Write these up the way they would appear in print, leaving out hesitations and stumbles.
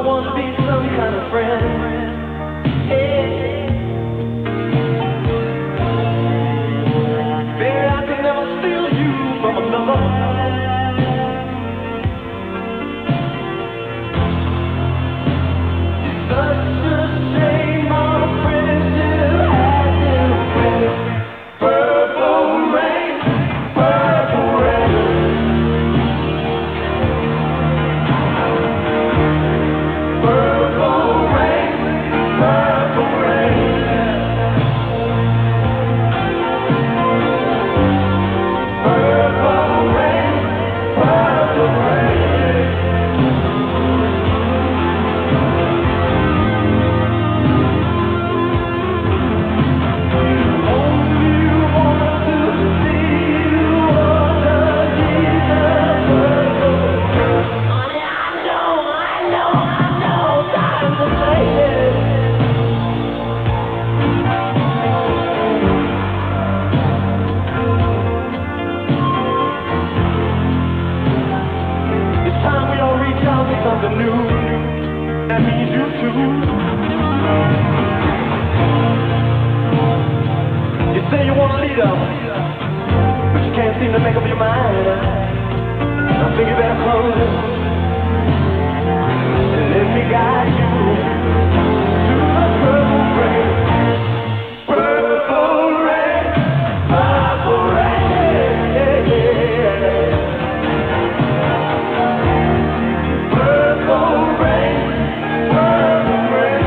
want to be some kind of friend. Hey. Baby, I can never steal you from another. It's such a shame our friendship hasn't been. Purple rain, purple rain. Purple rain, purple rain. Purple rain, purple rain. Only want to see what the Jesus Honey, I know, time to say it. It's time we all reach out to something new. That means you too. You say you want to lead up, but you can't seem to make up your mind. I think you better close it and let me guide you to the purple rain. Purple rain, purple rain. Purple rain, purple rain.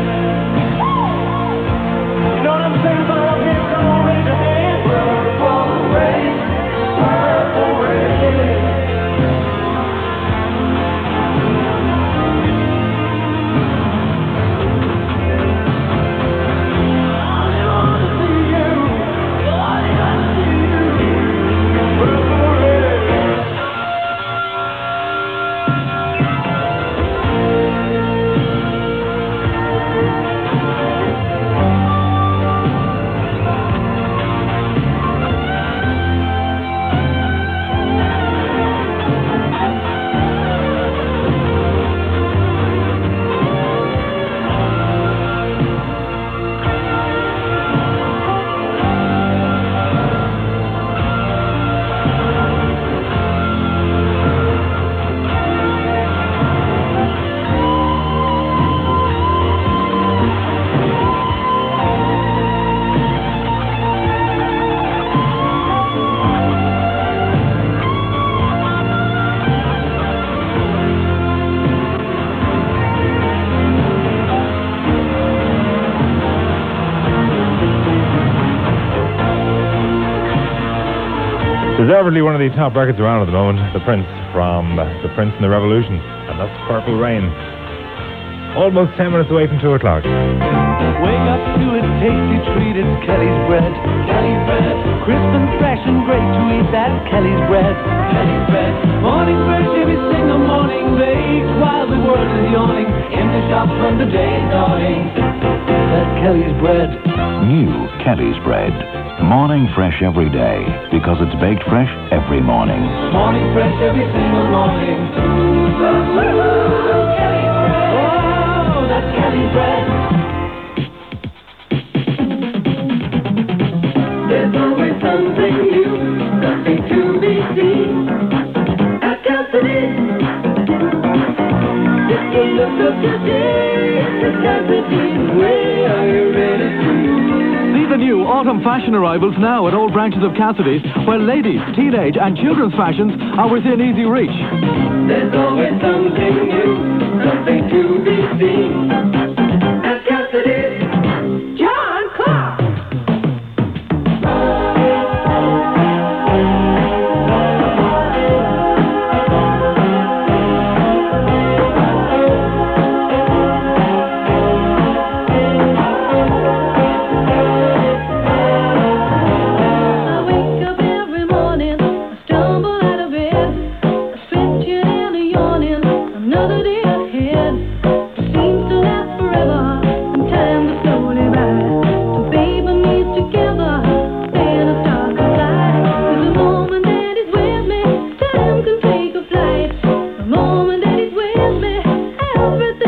You know what I'm saying about up here? Come on, raise your hand. Purple rain, purple rain. Deservedly one of the top records around at the moment, The Prince, from The Prince and the Revolution, and that's Purple Rain. Almost 10 minutes away from 2 o'clock. Wake up to a tasty treat, it's Kelly's bread. Kelly's bread. Crisp and fresh and great to eat that Kelly's bread. Kelly's bread. Morning fresh every single morning, baked while the world is yawning. Empty shop from the day dawning. That Kelly's bread. New Kelly's bread. Morning fresh every day, because it's baked fresh every morning. Morning fresh every single morning. Kelly's bread. Oh, that's Kelly's bread. There's always something new, something to be seen at Cassidy's. It's the look of today, it's Cassidy's. Where are you ready to? See the new autumn fashion arrivals now at all branches of Cassidy's, where ladies, teenage and children's fashions are within easy reach. There's always something new, something to be seen at Cassidy's. John Clark. Another day ahead seems to last forever. everything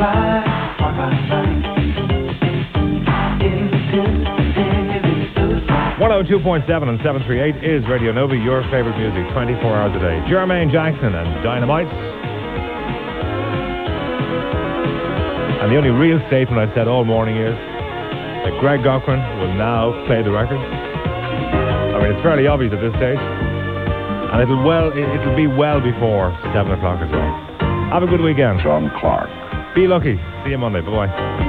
fly. 102.7 and 738 is Radio Nova, your favourite music, 24 hours a day. Jermaine Jackson and Dynamite. And the only real statement I've said all morning is that Greg Cochran will now play the record. I mean, it's fairly obvious at this stage. And it'll be well before 7 o'clock as well. Have a good weekend. John Clark. Be lucky. See you Monday. Bye-bye.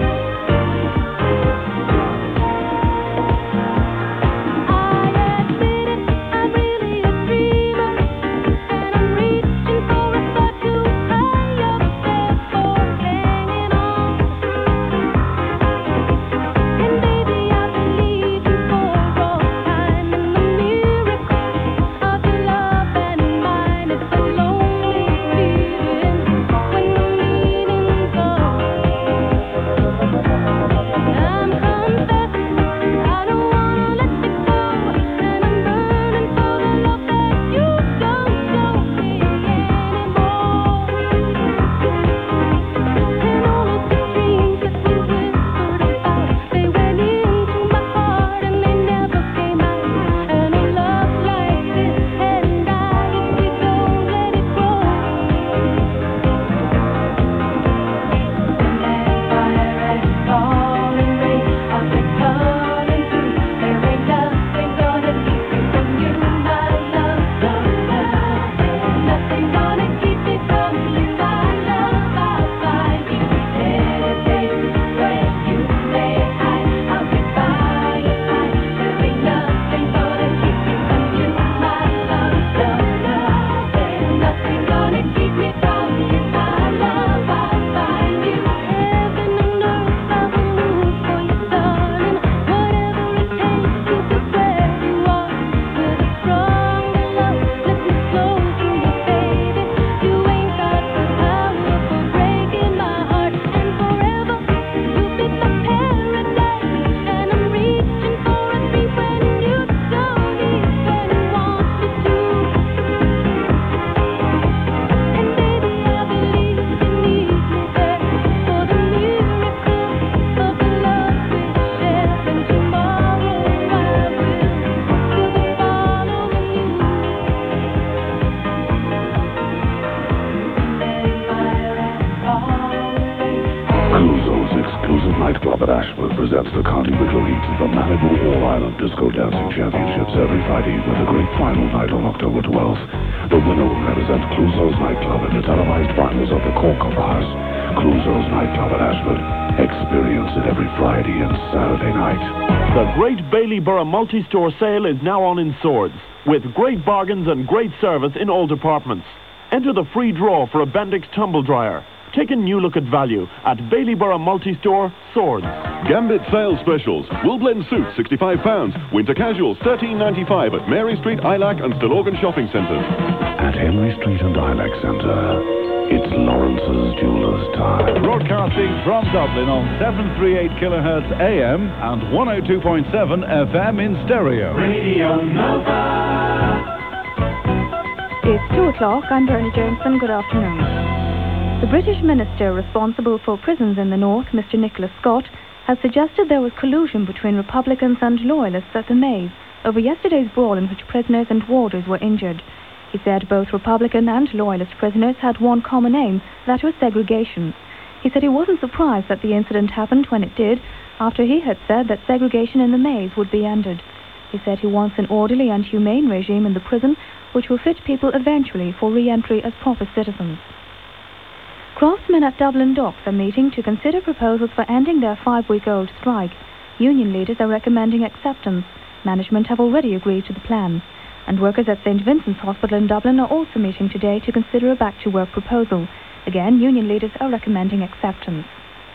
Presents the Conti Wicklow Heat of the Malibu All-Island Disco Dancing Championships every Friday with a great final night on October 12th. The winner will represent Clouseau's Nightclub in the televised finals of the Cork House. Clouseau's Nightclub at Ashford. Experience it every Friday and Saturday night. The Great Baileyborough Multi-Store Sale is now on in Swords, with great bargains and great service in all departments. Enter the free draw for a Bendix tumble dryer. Take a new look at value at Baileyborough Multi-Store, Swords. Gambit sales specials. Wool blend suits, £65. Winter casuals, $13.95 at Mary Street, Ilac and Stillorgan shopping centres. At Henry Street and Ilac Centre, it's Lawrence's Jewellers' time. Broadcasting from Dublin on 738 kHz AM and 102.7 FM in stereo. Radio Nova. It's 2 o'clock. I'm Bernie Jameson. Good afternoon. The British minister responsible for prisons in the north, Mr. Nicholas Scott, has suggested there was collusion between Republicans and Loyalists at the Maze over yesterday's brawl in which prisoners and warders were injured. He said both Republican and Loyalist prisoners had one common aim, that was segregation. He said he wasn't surprised that the incident happened when it did, after he had said that segregation in the Maze would be ended. He said he wants an orderly and humane regime in the prison which will fit people eventually for re-entry as proper citizens. Craftsmen at Dublin Docks are meeting to consider proposals for ending their 5-week-old strike. Union leaders are recommending acceptance. Management have already agreed to the plan. And workers at St. Vincent's Hospital in Dublin are also meeting today to consider a back-to-work proposal. Again, union leaders are recommending acceptance.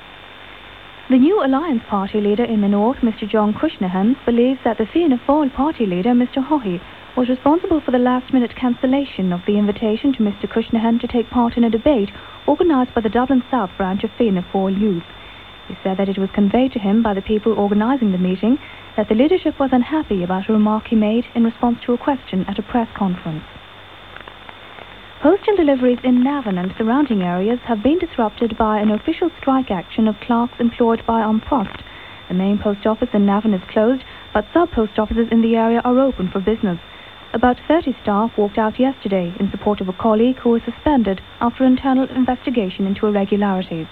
The new Alliance Party leader in the north, Mr. John Cushnahan, believes that the Fianna Fáil party leader, Mr. Haughey, was responsible for the last-minute cancellation of the invitation to Mr. Cushnahan to take part in a debate organised by the Dublin South branch of Fianna Fáil Youth. He said that it was conveyed to him by the people organising the meeting that the leadership was unhappy about a remark he made in response to a question at a press conference. Postal deliveries in Navan and surrounding areas have been disrupted by an official strike action of clerks employed by An Post. The main post office in Navan is closed, but sub-post offices in the area are open for business. About 30 staff walked out yesterday in support of a colleague who was suspended after internal investigation into irregularities.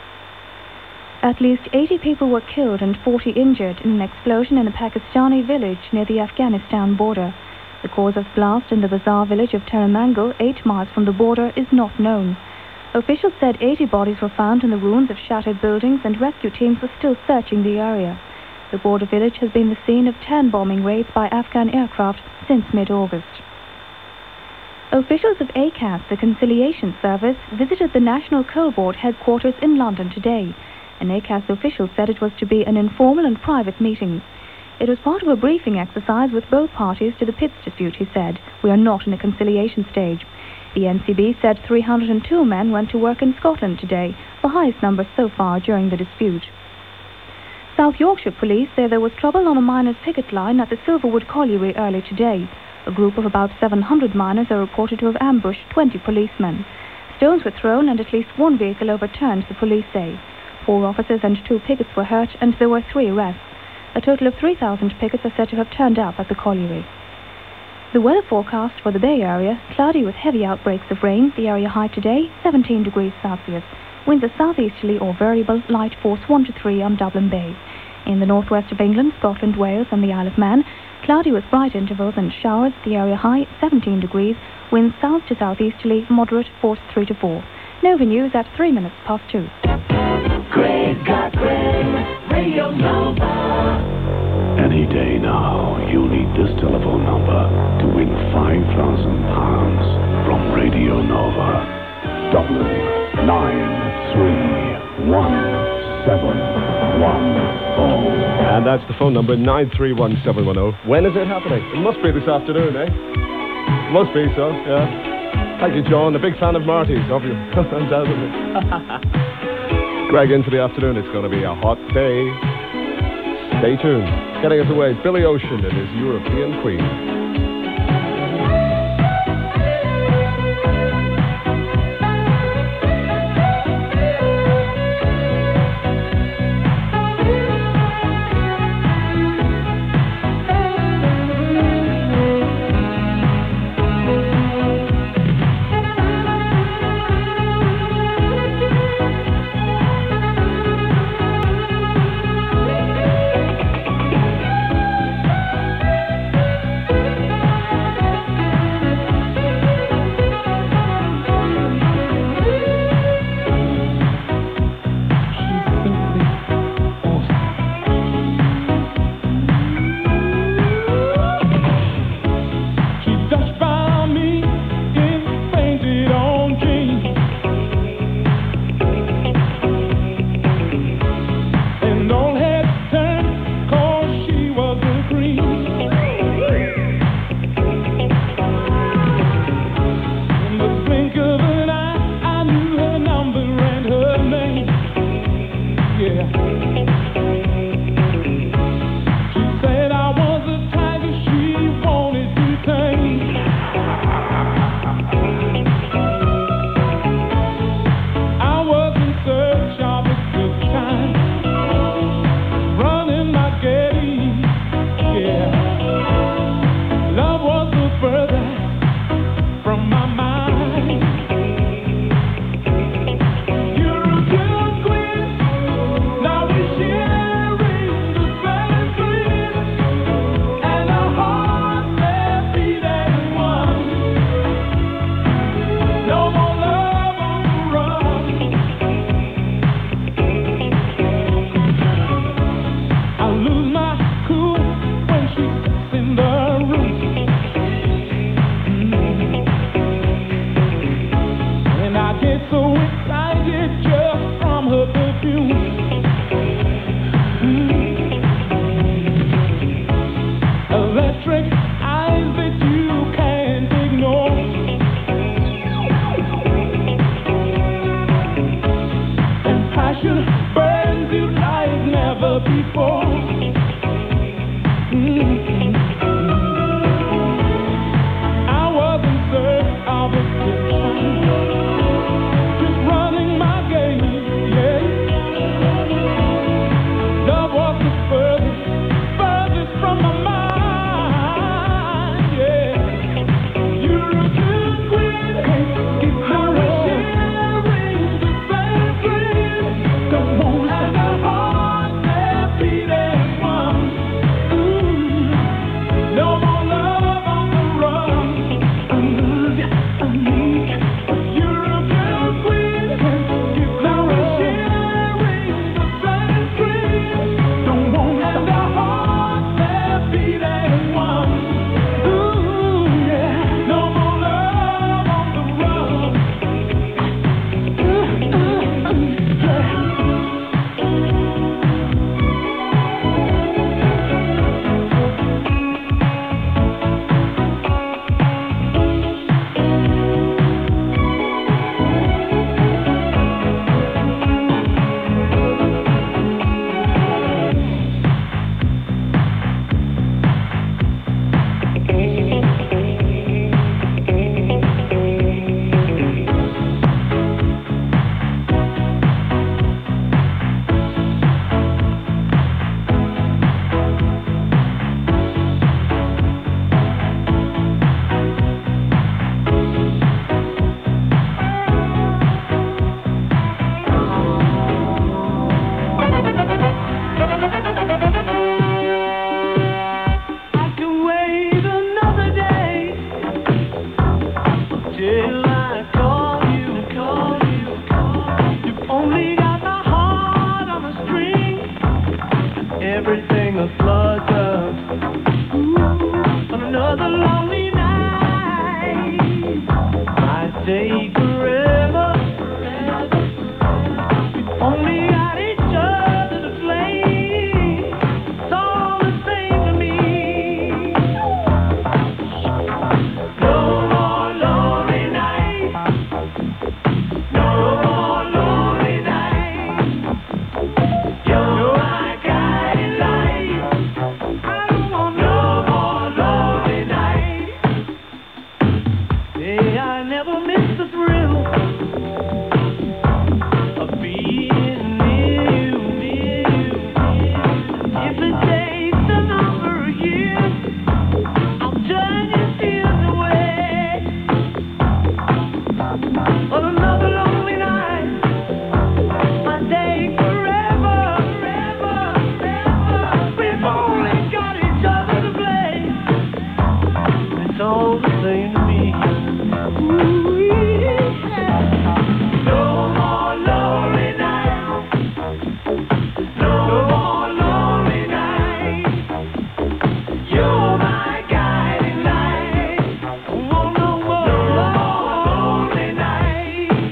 At least 80 people were killed and 40 injured in an explosion in a Pakistani village near the Afghanistan border. The cause of blast in the bazaar village of Taramango, 8 miles from the border, is not known. Officials said 80 bodies were found in the ruins of shattered buildings and rescue teams were still searching the area. The border village has been the scene of 10 bombing raids by Afghan aircraft since mid-August. Officials of ACAS, the conciliation service, visited the National Coal Board headquarters in London today. An ACAS official said it was to be an informal and private meeting. It was part of a briefing exercise with both parties to the pits dispute, he said. We are not in a conciliation stage. The NCB said 302 men went to work in Scotland today, the highest number so far during the dispute. South Yorkshire police say there was trouble on a miners' picket line at the Silverwood Colliery early today. A group of about 700 miners are reported to have ambushed 20 policemen. Stones were thrown and at least one vehicle overturned, the police say. 4 officers and 2 pickets were hurt and there were 3 arrests. A total of 3,000 pickets are said to have turned up at the colliery. The weather forecast for the Bay Area: cloudy with heavy outbreaks of rain. The area high today, 17 degrees Celsius. Winds are southeasterly or variable, light force 1 to 3 on Dublin Bay. In the northwest of England, Scotland, Wales and the Isle of Man, cloudy with bright intervals and showers. The area high, 17 degrees. Winds south to southeasterly, moderate, force 3 to 4. Nova News at 3 minutes past 2. Greg Cochran, Radio Nova. Any day now, you'll need this telephone number to win £5,000 from Radio Nova. Dublin 931-710. And that's the phone number, 931-710. When is it happening? It must be this afternoon, eh? Must be so, yeah. Thank you, John. A big fan of Marty's, of you. Undoubtedly. Greg, in for the afternoon. It's going to be a hot day. Stay tuned. Getting us away, Billy Ocean and his European Queen. I was in search of a picture. Only got each other to blame. It's all the same to me. No more lonely nights. No more lonely nights. You're my guiding light. I don't want no more lonely nights. Hey, I never miss the thrill of being near you, near you. If it takes a number of years, I'll turn your tears away. On another lonely night, might take forever, forever, forever. We've only got each other to blame. It's all the same to me. No more lonely nights. No more lonely nights. You're my guiding light. Oh, no more lonely nights.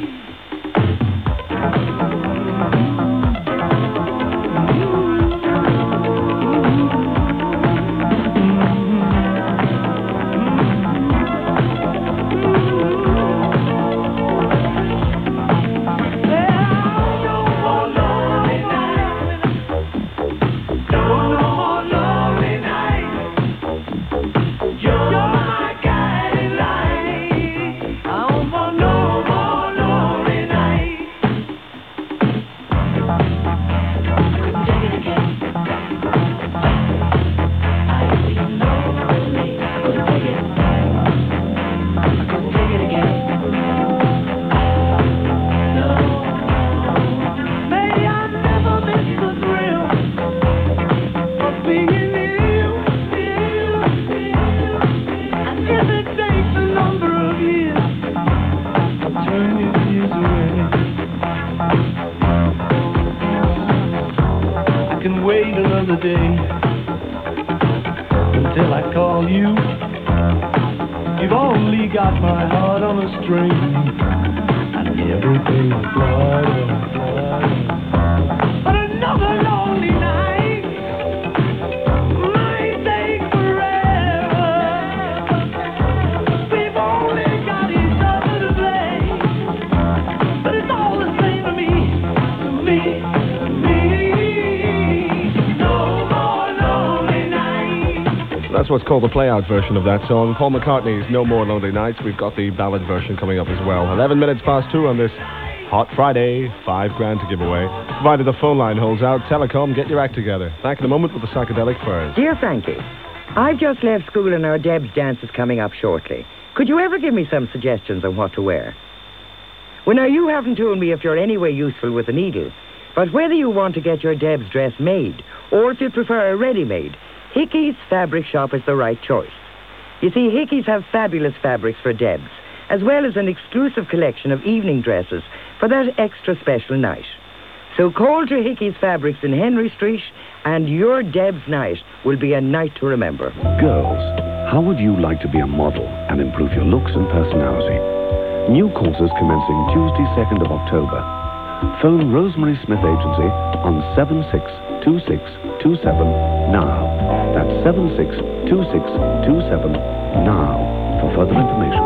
Wait another day until I call you. You've only got my heart on a string, and everything is flying. But another lonely night might take forever. We've only got each other to blame, but it's all the same to me, to me, to me. That's what's called the play-out version of that song. Paul McCartney's No More Lonely Nights. We've got the ballad version coming up as well. 11 minutes past 2 on this hot Friday. $5,000 to give away. Provided the phone line holds out, Telecom, get your act together. Back in a moment with the Psychedelic Furs. Dear Frankie, I've just left school and our Deb's dance is coming up shortly. Could you ever give me some suggestions on what to wear? Well, now, you haven't told me if you're any way useful with a needle, but whether you want to get your Deb's dress made or if you prefer a ready-made, Hickey's Fabric Shop is the right choice. You see, Hickey's have fabulous fabrics for Debs, as well as an exclusive collection of evening dresses for that extra special night. So call to Hickey's Fabrics in Henry Street, and your Deb's night will be a night to remember. Girls, how would you like to be a model and improve your looks and personality? New courses commencing Tuesday, 2nd of October. Phone Rosemary Smith Agency on 762627 now. That's 762627 now for further information.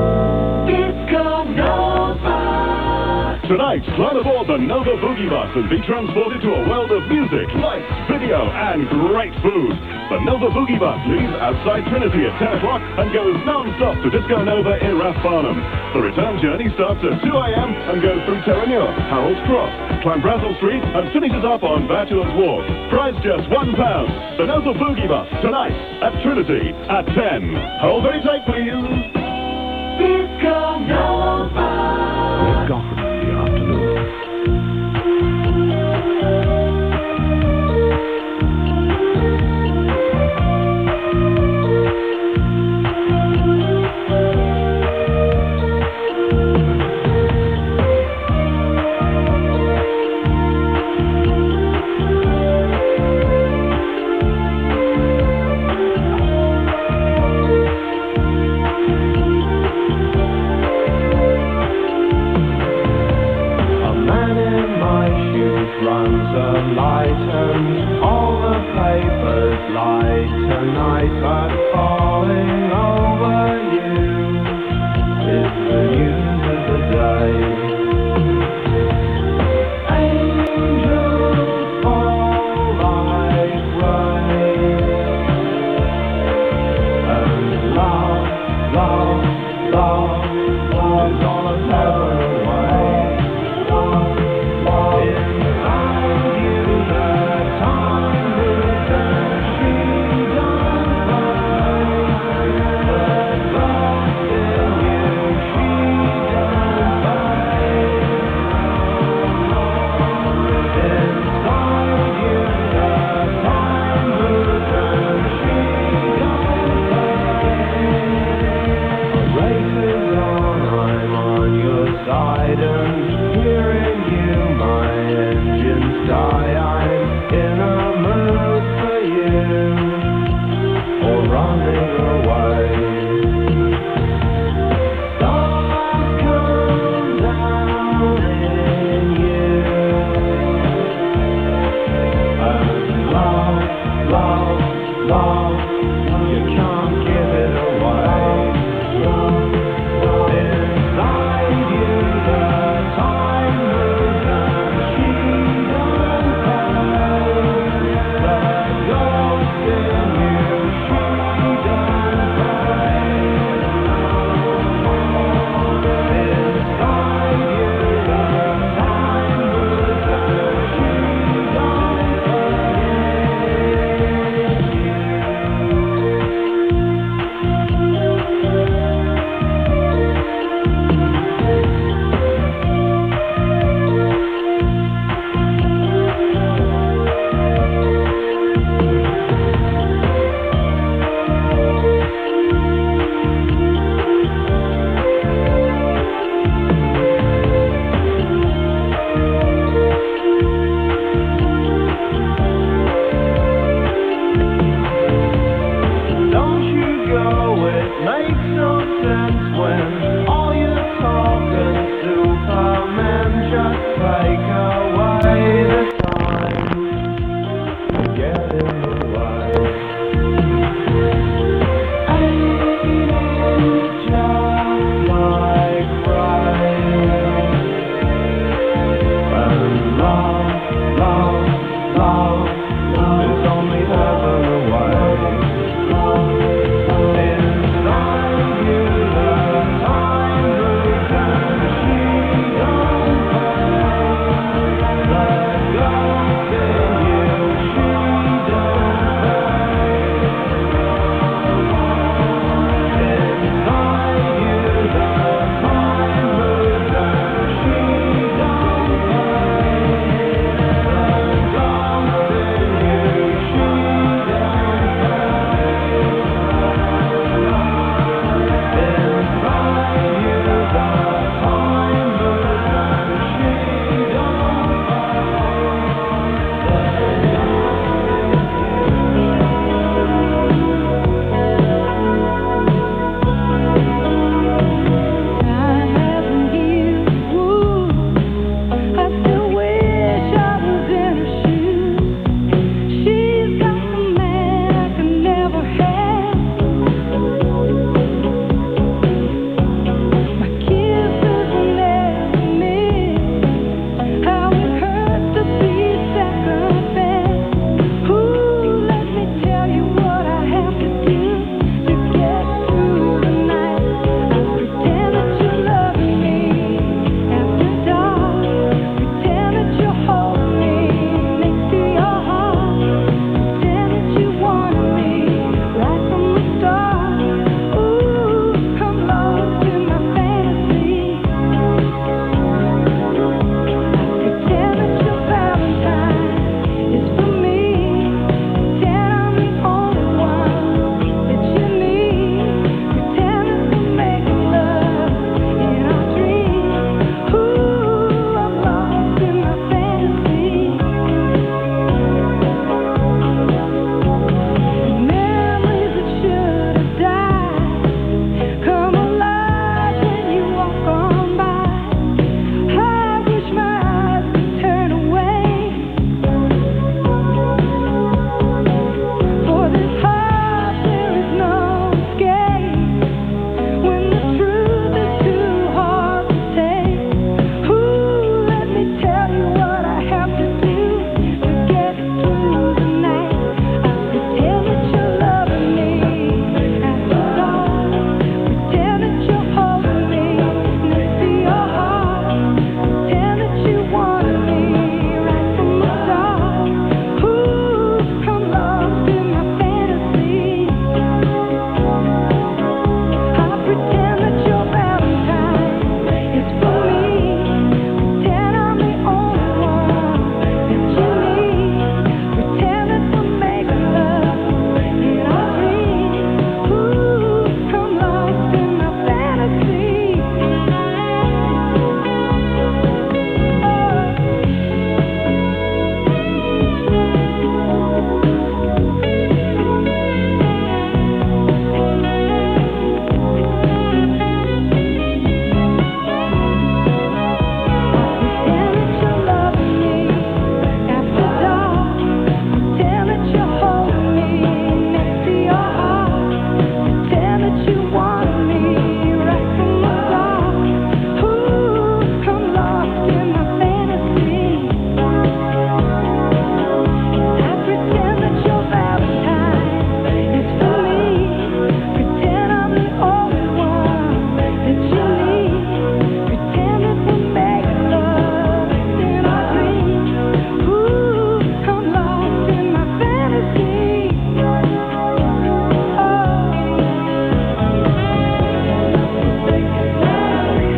Tonight, climb aboard the Nova Boogie Bus and be transported to a world of music, lights, video, and great food. The Nova Boogie Bus leaves outside Trinity at 10 o'clock and goes non-stop to Disco Nova in Rathfarnham. The return journey starts at 2 a.m. and goes through Terranure, Harold's Cross, Clanbrassil Street, and finishes up on Bachelor's Walk. Price just £1. The Nova Boogie Bus, tonight at Trinity at 10. Hold very tight, please. Disco Nova. Greg Goffin, the afternoon. runs a light and all the papers lie tonight, but falling over you is the news of the day. Angels fall like rain, and love, love, love is all of heaven away.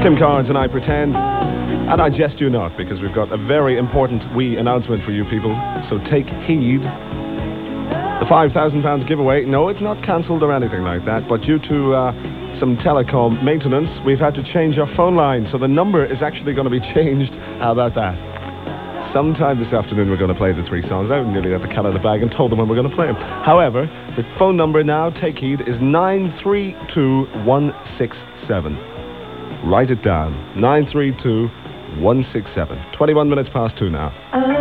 Kim Carnes and I Pretend. And I jest you not, because we've got a very important wee announcement for you people. So take heed. The £5,000 giveaway, no, it's not cancelled or anything like that, but due to some telecom maintenance, we've had to change our phone line. So the number is actually going to be changed. How about that? Sometime this afternoon we're going to play the 3 songs. I nearly got the cat out of the bag and told them when we're going to play them. However, the phone number now, take heed, is 932167. Write it down. 932167. 21 minutes past 2 now.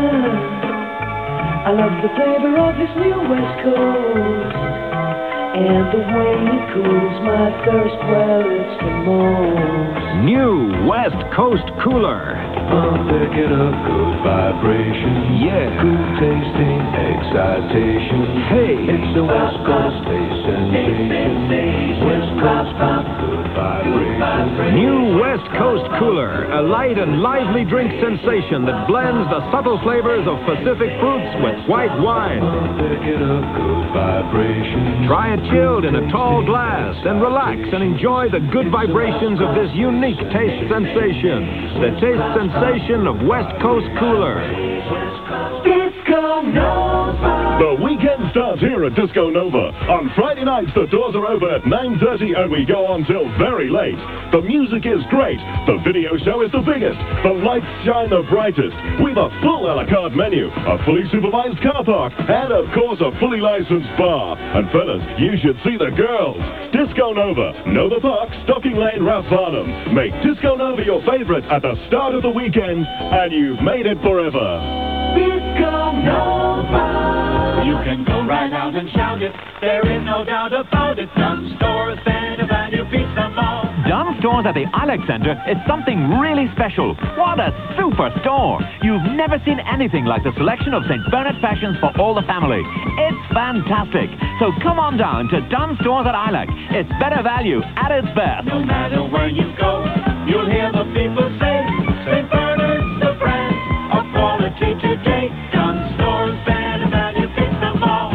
I love the flavor of this new West Coast, and the way it cools my thirst, well, it's the most. New West Coast Cooler. I'm picking up good vibrations. Yeah. Good tasting excitation. Hey. It's the West Coast taste sensation. West Coast pop, good vibrations. New West Coast Cooler, a light and lively drink sensation that blends the subtle flavors of Pacific fruits with white wine. I'm picking up good vibrations. Try it chilled in a tall glass and relax and enjoy the good vibrations of this unique taste sensation. The taste sensation of West Coast Cooler. Disco Nova. The weekend starts here at Disco Nova. On Friday nights, the doors are open at 9:30 and we go on till very late. The music is great. The video show is the biggest. The lights shine the brightest. We've a full a la carte menu, a fully supervised car park, and of course a fully licensed bar. And fellas, you should see the girls. Disco Nova, Nova Park, Stocking Lane, Ralph Farnham. Make Disco Nova your favorite at the start of the weekend, and you've made it forever. Disco Nova. You can go right out and shout it. There is no doubt about it. Some stores stand a value beats them all. Dunn Stores at the Ilex Centre is something really special. What a super store! You've never seen anything like the selection of St. Bernard fashions for all the family. It's fantastic. So come on down to Dunn Stores at Ilex. It's better value at its best. No matter where you go, you'll hear the people say, St. Bernard's the brand of quality today. Dunn Stores, better value beats them all.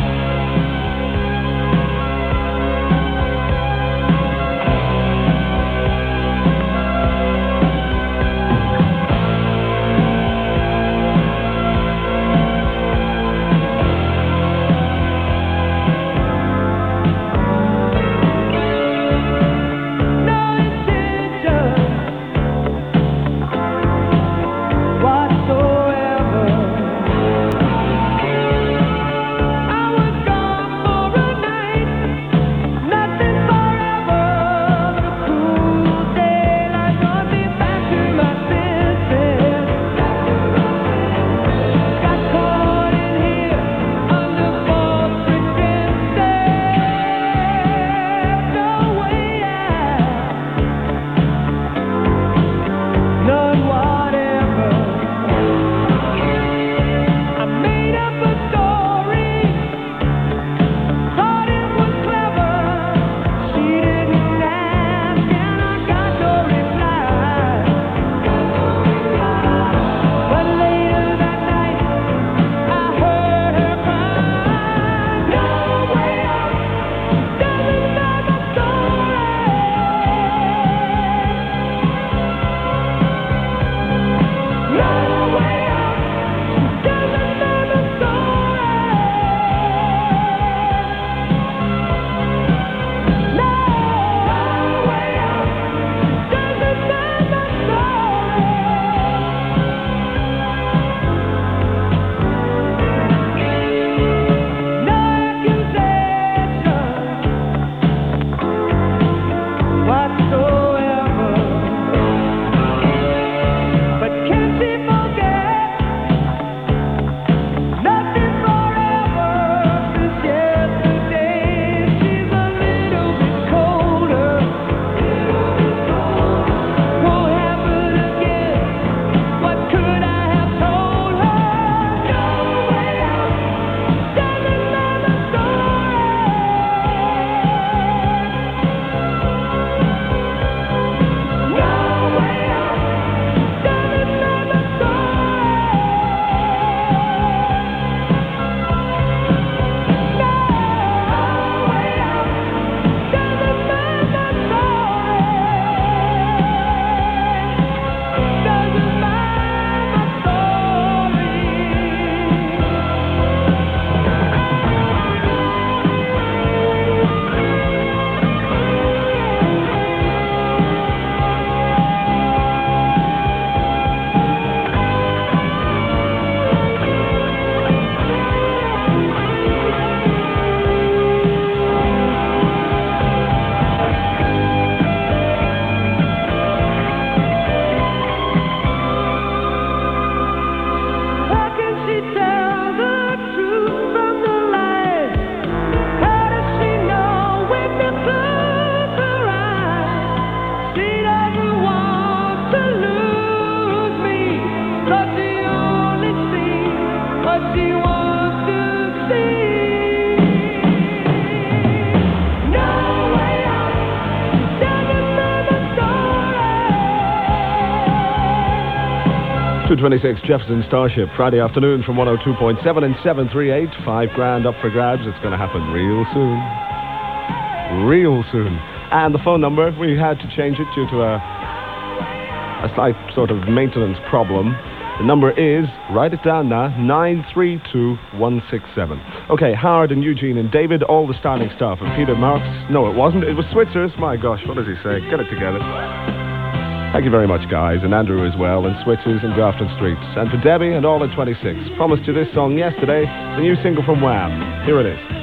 226 Jefferson Starship, Friday afternoon from 102.7 and 738. $5,000 up for grabs. It's going to happen real soon. Real soon. And the phone number, we had to change it due to a slight sort of maintenance problem. The number is, write it down now, 932167. Okay, Howard and Eugene and David, all the starting staff. And Peter Marks, no it wasn't, it was Switzers. My gosh, what does he say? Get it together. Thank you very much, guys, and Andrew as well, and Switches and Grafton Streets. And for Debbie and all at 26. Promised you this song yesterday, the new single from Wham. Here it is.